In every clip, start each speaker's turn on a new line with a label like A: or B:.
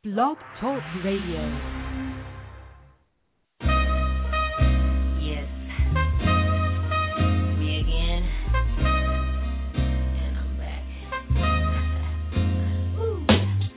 A: Blog Talk Radio.
B: Yes, me again, and I'm back. Ooh.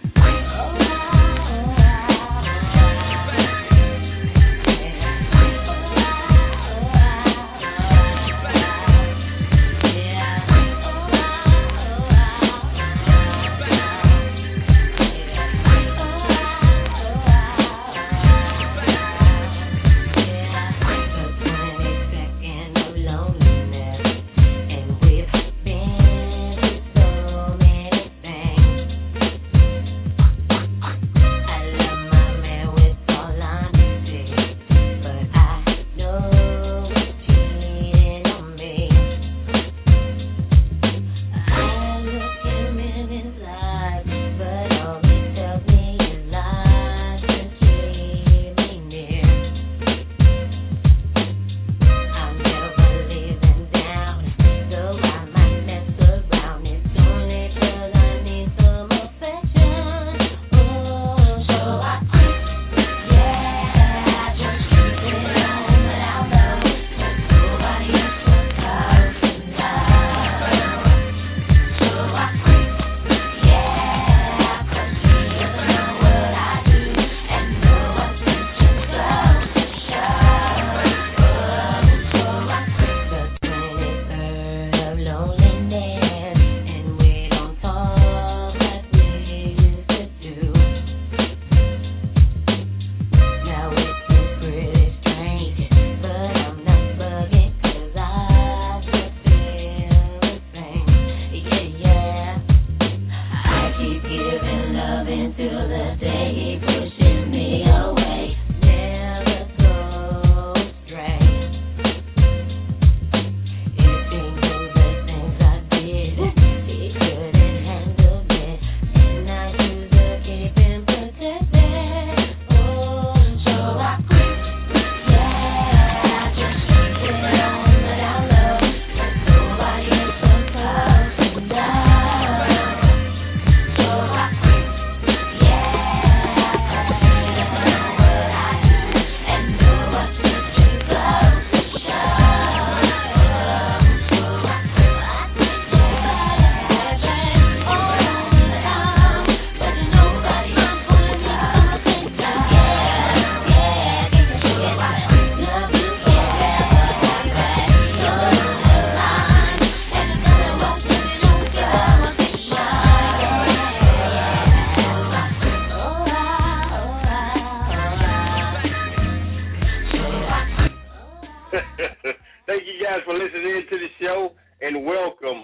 C: Thank you guys for listening to the show, and welcome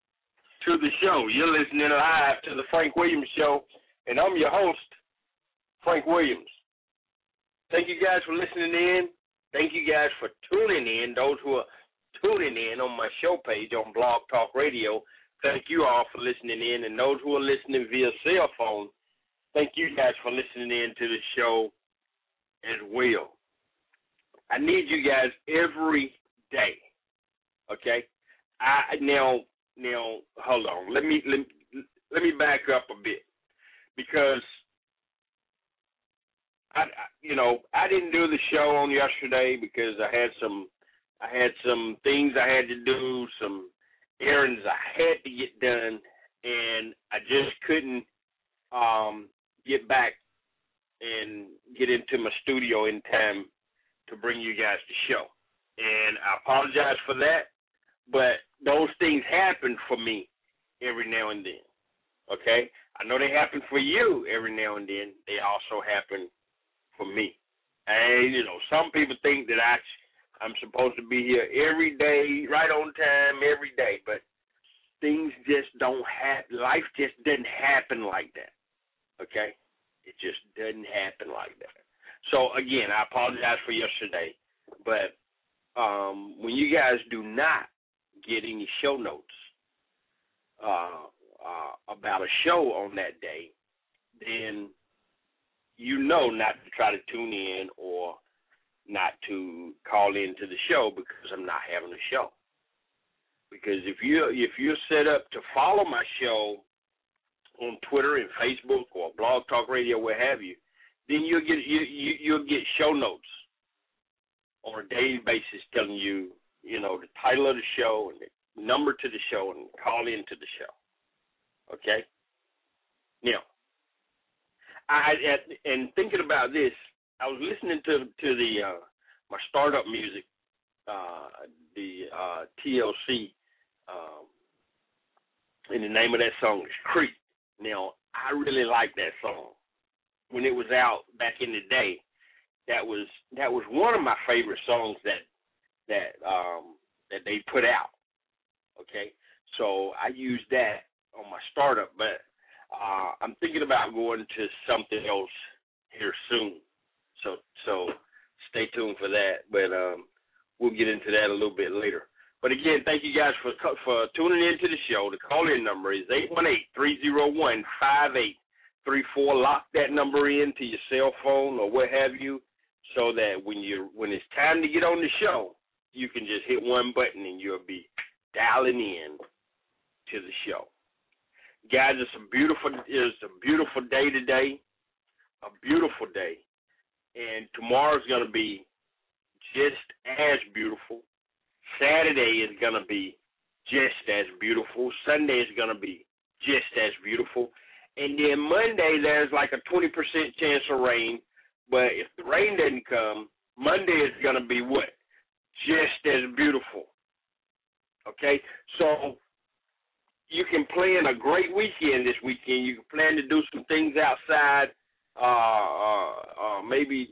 C: to the show. You're listening live to the Frank Williams Show, and I'm your host, Frank Williams. Thank you guys for listening in. Thank you guys for tuning in, those who are tuning in on my show page on Blog Talk Radio. Thank you all for listening in, and those who are listening via cell phone, thank you guys for listening in to the show as well. I need you guys every day, okay? Now, hold on. Let me back up a bit, because I didn't do the show on yesterday because I had some things I had to do, some errands I had to get done, and I just couldn't get back and get into my studio in time to bring you guys the show. And I apologize for that, but those things happen for me every now and then, okay? I know they happen for you every now and then. They also happen for me. And, some people think that I'm supposed to be here every day, right on time, every day, but things just don't happen. Life just doesn't happen like that, okay? It just doesn't happen like that. So, again, I apologize for yesterday, but when you guys do not get any show notes about a show on that day, then you know not to try to tune in or not to call into the show because I'm not having a show. Because if you're set up to follow my show on Twitter and Facebook or Blog Talk Radio, what have you, then you'll get show notes on a daily basis telling you, the title of the show and the number to the show and call into the show. Okay? Now, and thinking about this, I was listening to the my startup music, the TLC, and the name of that song is Creep. Now, I really like that song. When it was out back in the day, that was one of my favorite songs that they put out. Okay, so I used that on my startup, but I'm thinking about going to something else here soon. So stay tuned for that. But we'll get into that a little bit later. But again, thank you guys for tuning in to the show. The call-in number is 818-301-5834. Lock that number in to your cell phone or what have you, so that when it's time to get on the show, you can just hit one button and you'll be dialing in to the show. Guys, it's a beautiful day today, a beautiful day, and tomorrow's going to be just as beautiful. Saturday is going to be just as beautiful. Sunday is going to be just as beautiful. And then Monday, there's like a 20% chance of rain. But if the rain doesn't come, Monday is going to be what? Just as beautiful. Okay? So you can plan a great weekend this weekend. You can plan to do some things outside. Maybe,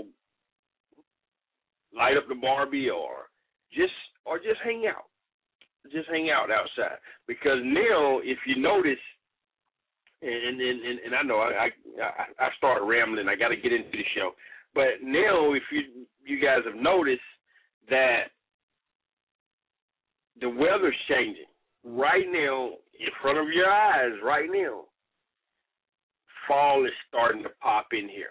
C: light up the Barbie or just hang out. Just hang out outside. Because now, if you notice, and I know I started rambling. I got to get into the show. But now, if you guys have noticed that the weather's changing right now in front of your eyes. Right now, fall is starting to pop in here.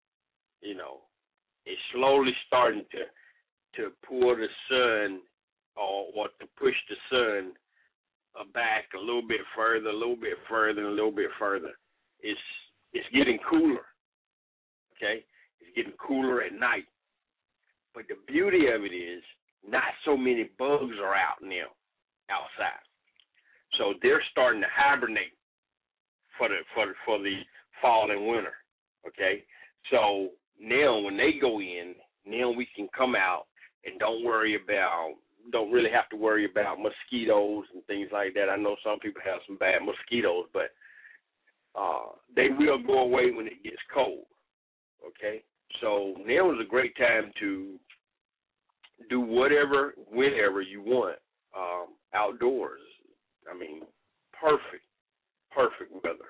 C: It's slowly starting to pull the sun or to push the sun back a little bit further, and a little bit further. It's getting cooler, okay? It's getting cooler at night. But the beauty of it is not so many bugs are out now outside. So they're starting to hibernate for the fall and winter, okay? So now when they go in, now we can come out and don't really have to worry about mosquitoes and things like that. I know some people have some bad mosquitoes, but they will go away when it gets cold, okay? So now is a great time to do whatever, whenever you want outdoors. I mean, perfect weather.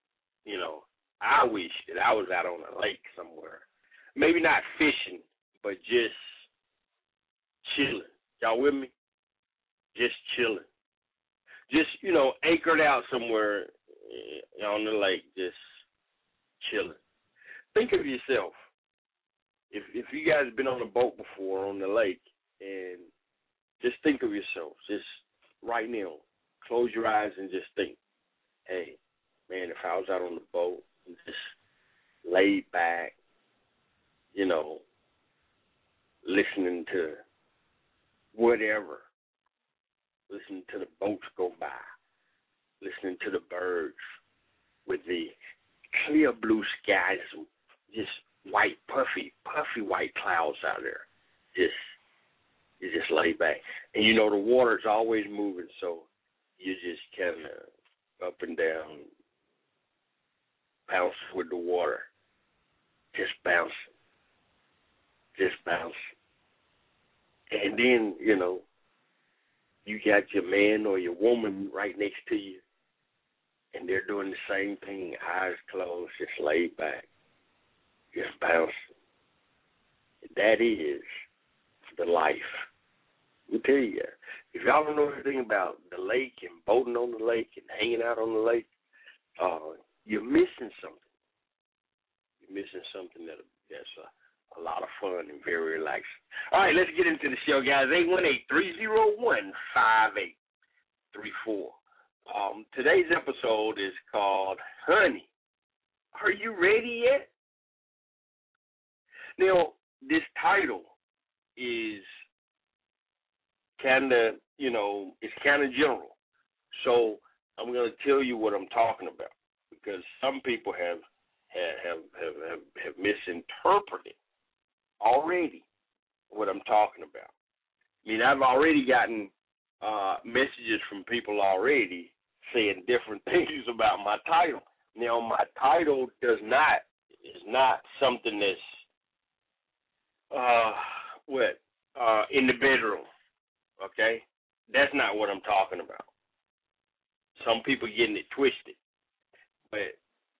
C: I wish that I was out on a lake somewhere. Maybe not fishing, but just chilling. Y'all with me? Just chilling. Just, anchored out somewhere on the lake, just chilling. Think of yourself. If you guys have been on a boat before on the lake, and just think of yourself, just right now, close your eyes and just think, hey, man, if I was out on the boat and just laid back, listening to whatever, listening to the boats go by, listening to the birds with the clear blue skies, just white, puffy white clouds out there. You just lay back. And the water's always moving, so you just kind of up and down, bounce with the water. Just bounce. And then, you got your man or your woman right next to you, and they're doing the same thing, eyes closed, just laid back, just bouncing. That is the life. Let me tell you, if y'all don't know anything about the lake and boating on the lake and hanging out on the lake, you're missing something. You're missing something that's a lot of fun and very relaxing. All right, let's get into the show, guys. 818-301-5834. Today's episode is called Honey, Are You Ready Yet? Now, this title is kind of, it's kind of general. So I'm going to tell you what I'm talking about because some people have misinterpreted already what I'm talking about. I mean, I've already gotten messages from people already saying different things about my title. Now, my title is not something that's in the bedroom. Okay, that's not what I'm talking about. Some people getting it twisted, but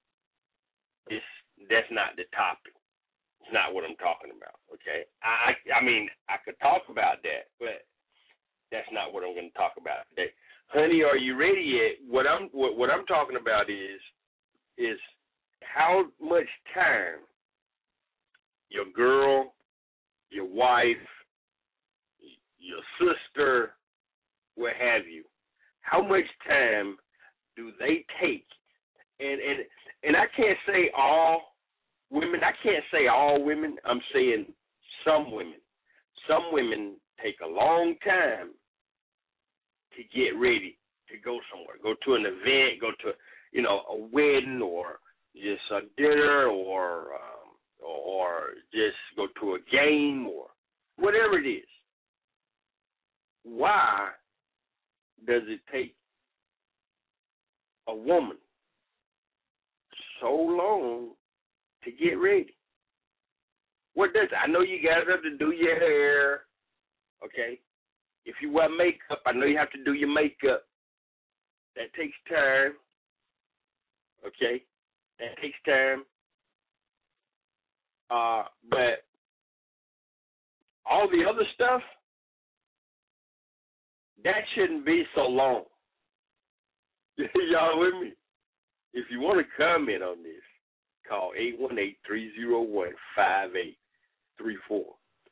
C: that's not the topic. It's not what I'm talking about. Okay, I mean I could talk about that, but that's not what I'm going to talk about today. Honey, are you ready yet? What I'm talking about is how much time your girl, your wife, your sister, what have you, how much time do they take? And I can't say all women. I can't say all women. I'm saying some women. Some women take a long time to get ready to go somewhere, go to an event, go to a wedding or just a dinner or just go to a game or whatever it is. Why does it take a woman so long to get ready? What does it? I know you guys have to do your hair, okay? If you wear makeup, I know you have to do your makeup. That takes time, okay? That takes time. But all the other stuff, that shouldn't be so long. Y'all with me? If you want to comment on this, call 818-301-5834.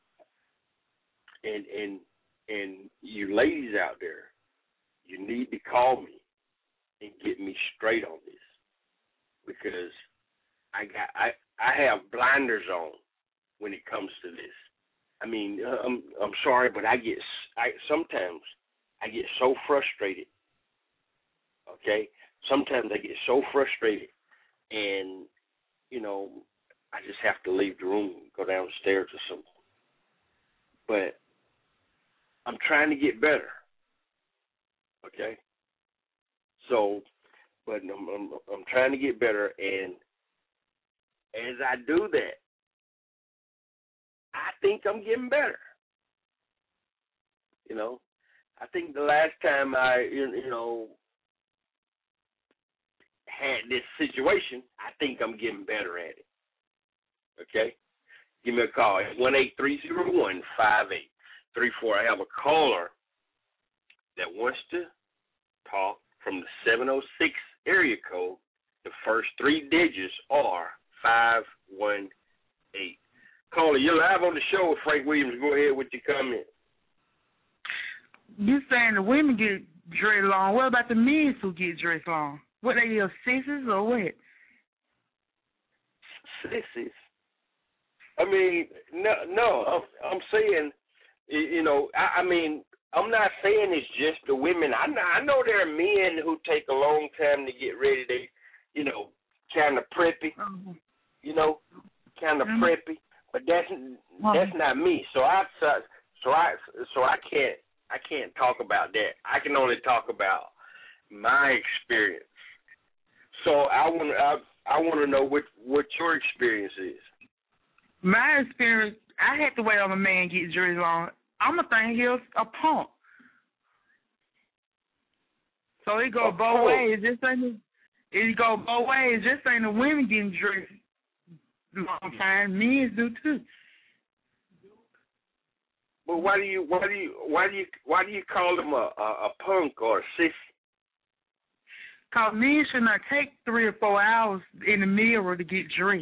C: And you ladies out there, you need to call me and get me straight on this because I have blinders on when it comes to this. I mean, I'm sorry, but sometimes I get so frustrated. Okay, sometimes I get so frustrated, and I just have to leave the room, go downstairs or something. But I'm trying to get better. Okay, so, but I'm trying to get better, and as I do that, I think I'm getting better. I think the last time I, had this situation, I think I'm getting better at it. Okay? Give me a call at 1-833-15834. I have a caller that wants to talk from the 706 area code. The first three digits are 518. Caller, you're live on the show with Frank Williams. Go ahead with your comment.
A: You saying the women get dressed long. What about the men who get dressed long? What, they are sissies or what?
C: Sissies? I mean, no. I'm saying, I mean, I'm not saying it's just the women. I know there are men who take a long time to get ready. They, kind of preppy, kind of preppy. But that's not me. So I can't talk about that. I can only talk about my experience. So I want to know what your experience is.
A: My experience, I had to wait on a man get dressed long. I'm going to think he was a punk. So it go both ways. It go both ways. Just ain't the women getting dressed long time. Men do too.
C: But why do you call them a punk or a sissy?
A: Because men should not take 3 or 4 hours in the mirror to get dressed.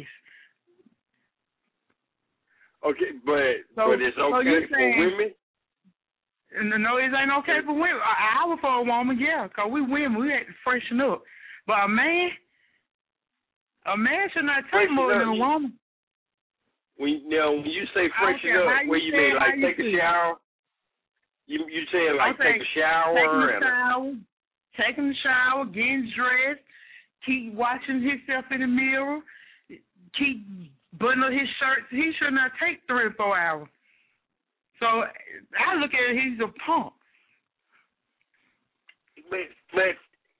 C: Okay, but it's okay for women?
A: No, it ain't okay for women. An hour for a woman, yeah, because we women, we have to freshen up. But a man should not take more than a woman.
C: When you say freshen up, what you mean? Like take a shower? You saying like take a shower?
A: Taking a shower, getting dressed, keep watching himself in the mirror, keep buttoning up his shirts. He should not take 3 or 4 hours. So I look at it, he's a punk.
C: But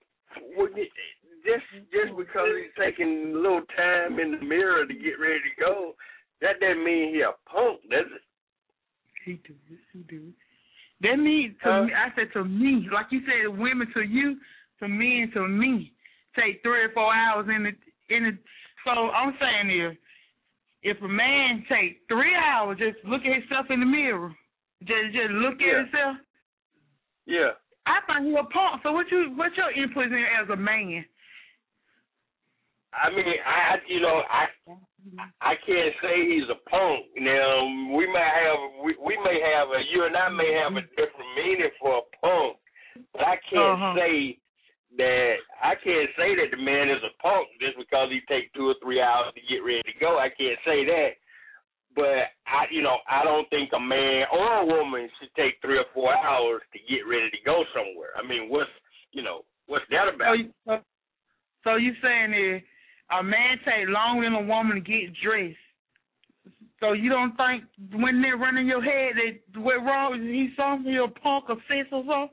C: just because he's taking a little time in the mirror to get ready to go, that doesn't mean he a punk, does it? He do.
A: That means me, I said to me, like you said, women to you, to men to me, take 3 or 4 hours in the. So I'm saying if a man take 3 hours, just look at himself in the mirror, just look at himself.
C: Yeah.
A: I think he a punk. So what's your input in as a man?
C: I mean, I can't say he's a punk. Now we may have you and I may have a different meaning for a punk, but I can't say that the man is a punk just because he takes 2 or 3 hours to get ready to go. I can't say that, but I don't think a man or a woman should take 3 or 4 hours to get ready to go somewhere. I mean, what's that about?
A: So you saying a man take longer than a woman to get dressed. So you don't think when they're running your head that what wrong is he something, he a punk or sis or something?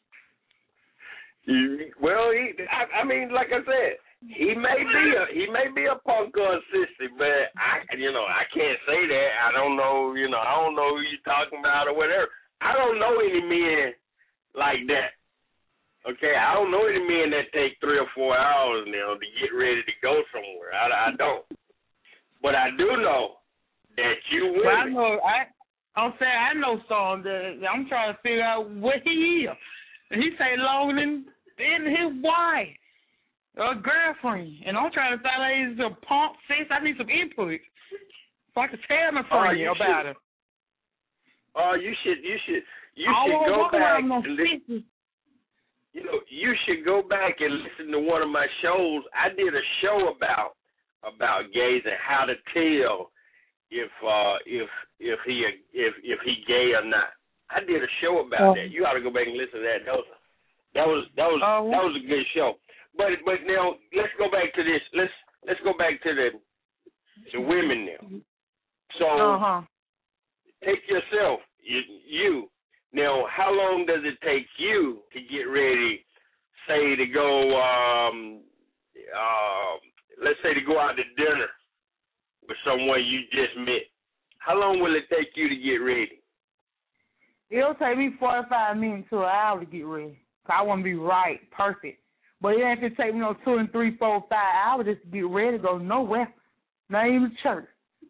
C: Well, I mean, like I said, he may be a punk or a sissy, but I can't say that. I don't know, I don't know who you're talking about or whatever. I don't know any men like that. Okay, I don't know any men that take 3 or 4 hours now to get ready to go somewhere. I don't. But I do know that you women.
A: Well, I know some that I'm trying to figure out what he is. And he say longer than his wife or girlfriend. And I'm trying to find out he's a punk, sis. I need some input so I can tell my friend about it.
C: You should go back and listen. You should go back and listen to one of my shows. I did a show about gays and how to tell if he gay or not. I did a show about that. You ought to go back and listen to that. That was a good show. But now let's go back to this. Let's go back to the women now. So take yourself, you. Now, how long does it take you to get ready, say, to go, let's say to go out to dinner with someone you just met? How long will it take you to get ready?
A: It'll take me 45 minutes to an hour to get ready. I want to be right, perfect. But it ain't going to take me 2 and 3, 4, 5 hours just to get ready to go nowhere, not even church.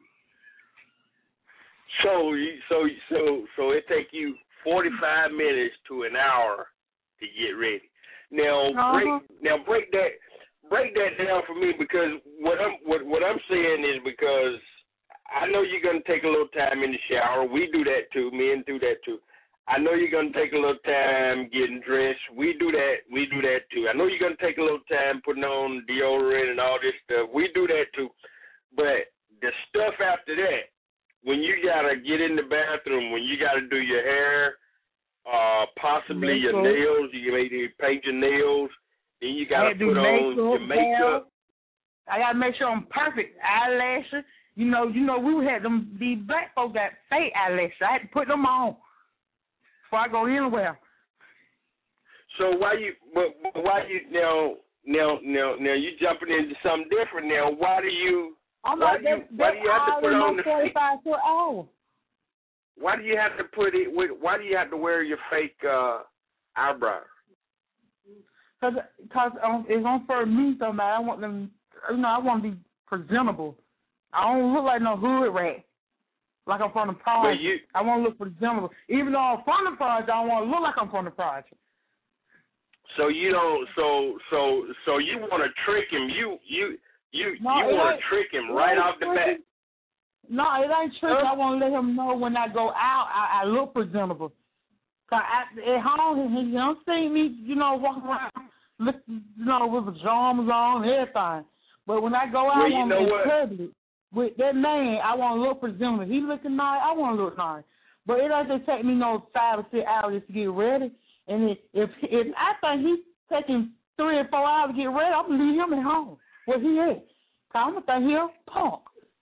C: So it take you 45 minutes to an hour to get ready. Now break that down for me, because what I'm saying is, because I know you're gonna take a little time in the shower. We do that too. Men do that too. I know you're gonna take a little time getting dressed. We do that too. I know you're gonna take a little time putting on deodorant and all this stuff. We do that too. But the stuff after that, when you gotta get in the bathroom, when you gotta do your hair, possibly your nails, you maybe paint your nails, then you gotta put on your makeup.
A: I gotta make sure I'm perfect. Eyelashes, we had these black folks got fake eyelashes. I had to put them on before I go anywhere.
C: So why you now you jumping into something different now? Why do you have to put on the
A: 45 to an hour?
C: Why do you have to why do you have to wear your fake eyebrows?
A: Because it's on for me, somebody. I want them, I want to be presentable. I don't look like no hood rat, like I'm from the project. I want to look presentable. Even though I'm from the project, I don't want to look like I'm from the project.
C: So you don't. So you want to trick him? You want to trick him right off the bat?
A: No, it ain't trick. I want to let him know when I go out, I look presentable. 'Cause at home, he don't see me, walking around, with pajamas on and everything. But when I go out, I want to be public with that man. I want to look presentable. He looking nice, I want to look nice. But it doesn't take me no 5 or 6 hours to get ready. And if I think he's taking 3 or 4 hours to get ready, I'm gonna leave him at home where he is. 'Cause I'm gonna think he's a punk.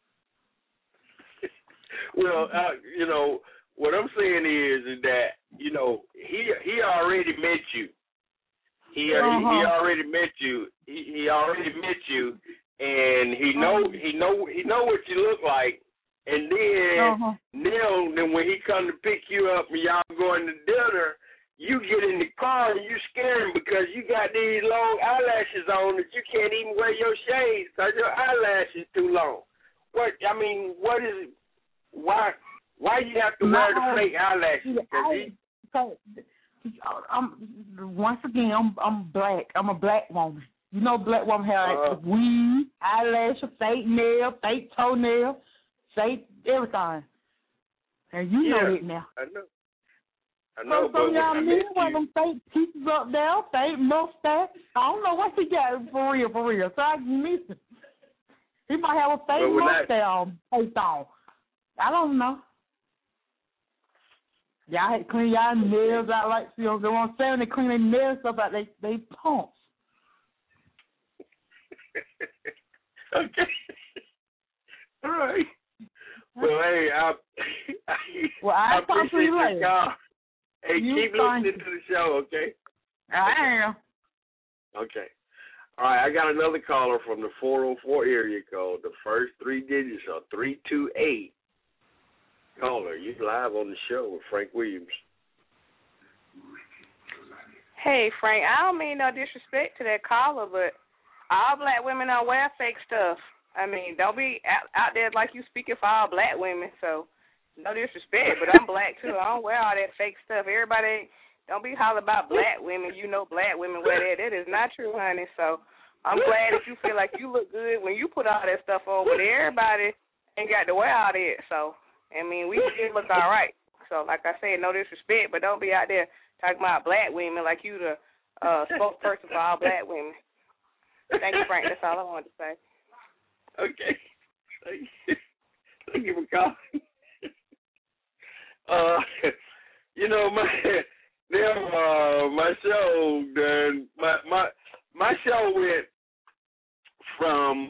C: Well, what I'm saying is that he already met you. He already met you. He already met you, and he know what you look like. And then then when he come to pick you up and y'all going to dinner, you get in the car and you scare him because you got these long eyelashes on that you can't even wear your shades because your eyelashes too long. What is it? Why you have to wear the fake eyelashes?
A: Once again, I'm black. I'm a black woman. You know, black woman have weave, eyelashes, fake nail, fake toenail, fake everything. And you know it now.
C: I know.
A: So y'all men wear them fake pieces up there, fake mustache. I don't know what he got for real. So I miss him. He might have a fake mustache on. I don't know. Y'all had to clean y'all nails out like, they want to say when they clean their nails up out they pumps.
C: Okay. All right. Well, hey, I appreciate your call. Hey, keep listening to the show, okay?
A: I am.
C: Okay. All right, I got another caller from the 404 area code. The first 3 digits are 328. Caller, you live on the show with Frank Williams.
B: Hey, Frank, I don't mean no disrespect to that caller, but all black women don't wear fake stuff. I mean, don't be out there like you speaking for all black women, so no disrespect, but I'm black too. I don't wear all that fake stuff. Everybody, don't be hollering about black women. You know black women wear that. That is not true, honey. So I'm glad that you feel like you look good when you put all that stuff on, but everybody ain't got to wear all that. So, I mean, we still look all right. So, like I said, no disrespect, but don't be out there talking about black women like you the spokesperson for all black women. Thank you, Frank. That's all I wanted to say.
C: Okay. Thank you for calling. My show done. My show went from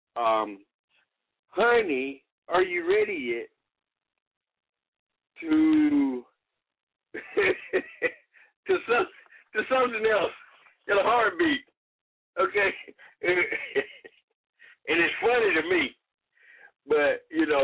C: honey, are you ready yet? To to something else in a heartbeat. Okay, and it's funny to me, but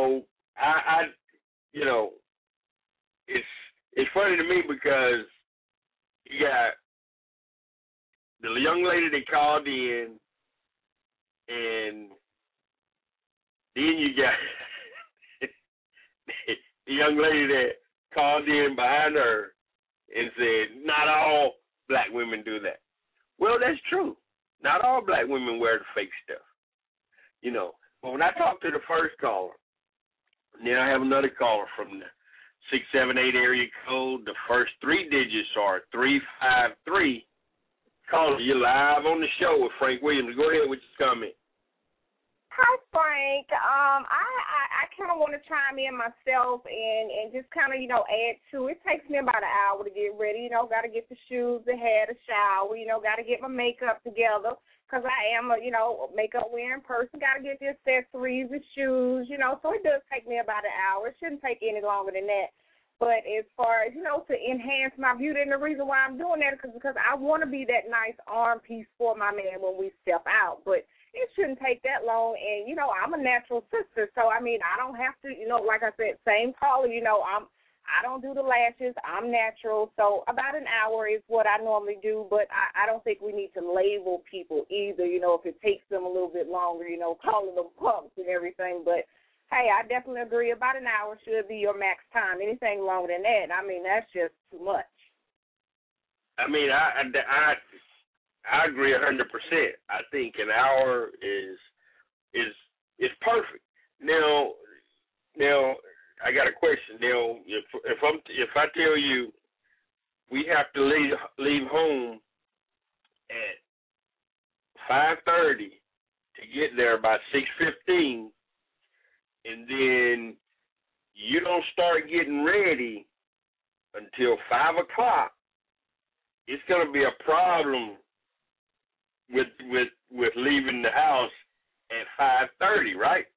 C: it's funny to me because you got the young lady that called in, and then you got the young lady that called in behind her and said, not all black women do that. Well, that's true. Not all black women wear the fake stuff. But when I talked to the first caller, then I have another caller from the 678 area code. The first 3 digits are 353. Caller, you're live on the show with Frank Williams. Go ahead with your comment.
D: Hi, Frank. I kind of want to chime in myself and just kind of, add to it. It takes me about an hour to get ready. Got to get the shoes, the hair, the shower. Got to get my makeup together because I am a, makeup wearing person. Got to get the accessories, the shoes, So it does take me about an hour. It shouldn't take any longer than that. But as far as, to enhance my beauty, and the reason why I'm doing that is because I want to be that nice arm piece for my man when we step out. But it shouldn't take that long, and, I'm a natural sister, so, I don't have to, like I said, same caller, I don't do the lashes, I'm natural, so about an hour is what I normally do, but I don't think we need to label people either, if it takes them a little bit longer, calling them punks and everything, but, hey, I definitely agree, about an hour should be your max time. Anything longer than that, that's just too much.
C: I agree 100%. I think an hour is perfect. Now I got a question. Now, if I tell you we have to leave home at 5:30 to get there by 6:15, and then you don't start getting ready until 5 o'clock, it's going to be a problem with leaving the house at 5:30, right?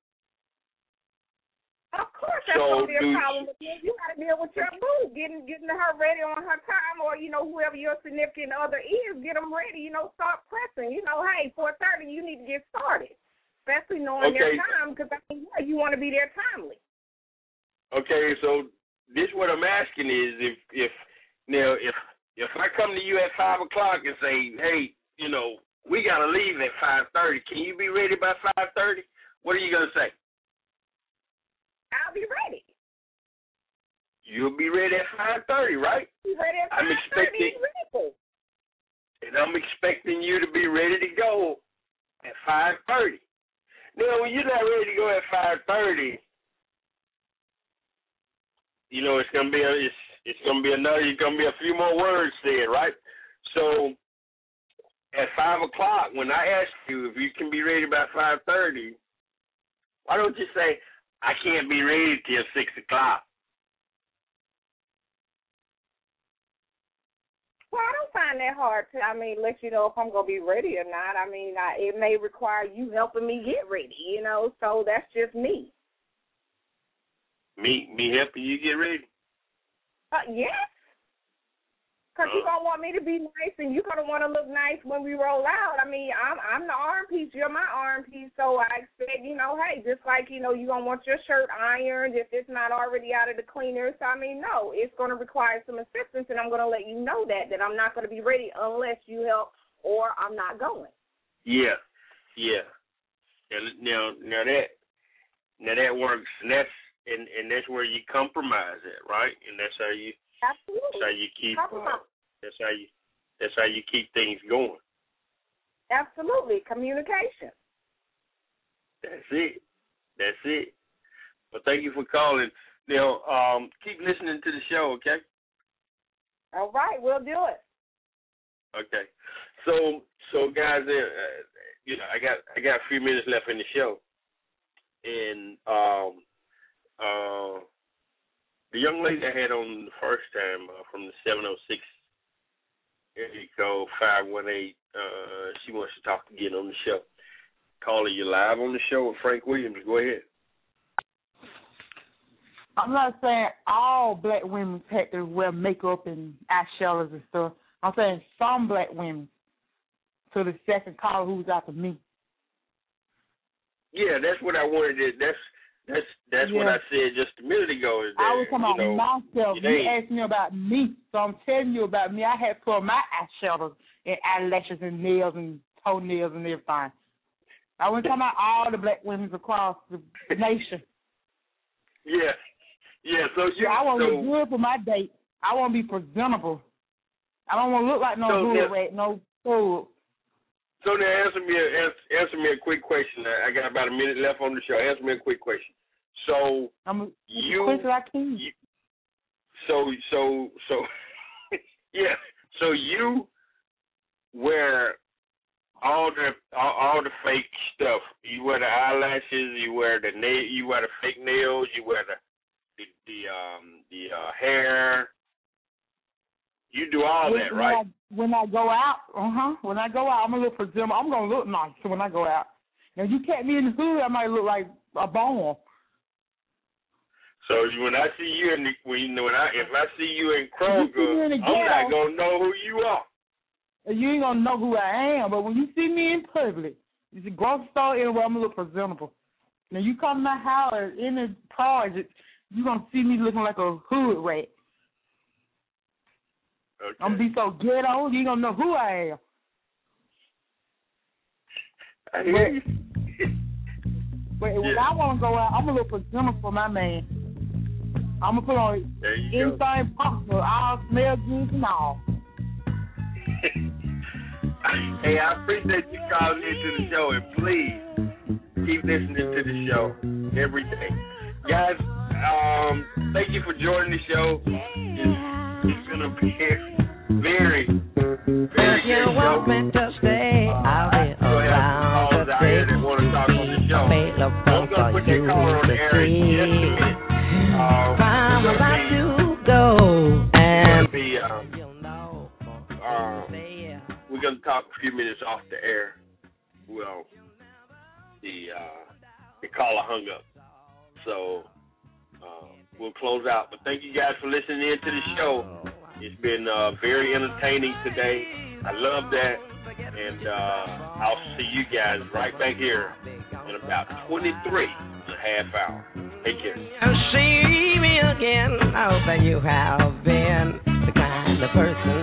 D: Of course, that's going to be a problem with you. You got to deal with your boo, getting her ready on her time, or, whoever your significant other is, get them ready, start pressing. Hey, 4:30, you need to get started, especially knowing their time, because, you want to be there timely.
C: Okay, so this what I'm asking is if I come to you at 5 o'clock and say, hey, we got to leave at 5:30, can you be ready by 5:30? What are you going to say?
D: I'll be ready.
C: You'll be ready at 5:30, right?
D: Be ready at 5:30.
C: I'm expecting you to be ready to go at 5:30. Now, when you're not ready to go at 5:30, it's gonna be a few more words said, right? So at 5 o'clock, when I ask you if you can be ready by 5:30, why don't you say, I can't be ready till 6 o'clock?
D: Well, I don't find that hard to, let you know if I'm going to be ready or not. It may require you helping me get ready, so that's just me.
C: Me helping you get ready?
D: Yes. Because you're going to want me to be nice, and you're going to want to look nice when we roll out. I'm the arm piece. You're my arm piece, so I expect, hey, just like, you're going to want your shirt ironed if it's not already out of the cleaner. So, no, it's going to require some assistance, and I'm going to let you know that I'm not going to be ready unless you help or I'm not going.
C: Yeah. And now that works, and that's where you compromise at, right? And that's how you...
D: Absolutely.
C: That's how you keep. That's how you keep things going.
D: Absolutely, communication.
C: That's it. Well, thank you for calling. Now, keep listening to the show, okay?
D: All right, we'll do it.
C: Okay. So guys, I got a few minutes left in the show, and the young lady I had on the first time from the 706 area code 518, she wants to talk again on the show. Calling you live on the show with Frank Williams. Go ahead.
A: I'm not saying all black women have to wear makeup and eyeshadows and stuff. I'm saying some black women. To the second caller who's after me.
C: Yeah, that's what I wanted to. That's what I said just a minute ago. Is that,
A: I was talking about myself. You asked me about me, so I'm telling you about me. I had put on my eyeshadows and eyelashes and nails and toenails and everything. I wasn't talking about all the black women across the nation.
C: Yeah. So
A: I want to look good for my date. I want to be presentable. I don't want to look like no hood rat, no fool.
C: So now answer me a quick question. I got about a minute left on the show. Answer me a quick question. So you wear all the fake stuff. You wear the eyelashes. You wear the fake nails. You wear the hair. You do all that, right?
A: When I go out, When I go out, I'm going to look presentable. I'm going to look nice when I go out. Now, you catch me in the hood, I might look like a bomb.
C: So when I see you if I see you in Kroger, I'm not going to know who you are.
A: You ain't going to know who I am, but when you see me in public, it's a grocery store anywhere, I'm going to look presentable. Now, you come to my house or in the project, you're going to see me looking like a hood rat.
C: Okay.
A: I'm going to be so ghetto, you ain't going to know who I am.
C: I hear you.
A: But when I want to go out, I'm going to look presentable for my man. I'm going to put on anything possible, all smell good and all.
C: Hey, I appreciate you calling into the show, and please keep listening to the show every day. Guys, thank you for joining the show. It's going to be very
E: If
C: good
E: you want
C: show.
E: me to stay, I'll be
C: We'll have some
E: around
C: callers
E: to
C: out here
E: take
C: that want to talk on the show.
E: available
C: I'm going to
E: for
C: put
E: you
C: that caller on
E: to
C: the air in just a
E: see.
C: minute.
E: Time
C: We're
E: about
C: going
E: to go, and
C: to be we're going to talk a few minutes off the air. Well, the caller hung up. So we'll close out. But thank you guys for listening in to the show. It's been very entertaining today. I love that. And I'll see you guys right back here in about 23 and a half hours. Take care.
E: See me again. I hope that you have been the kind of person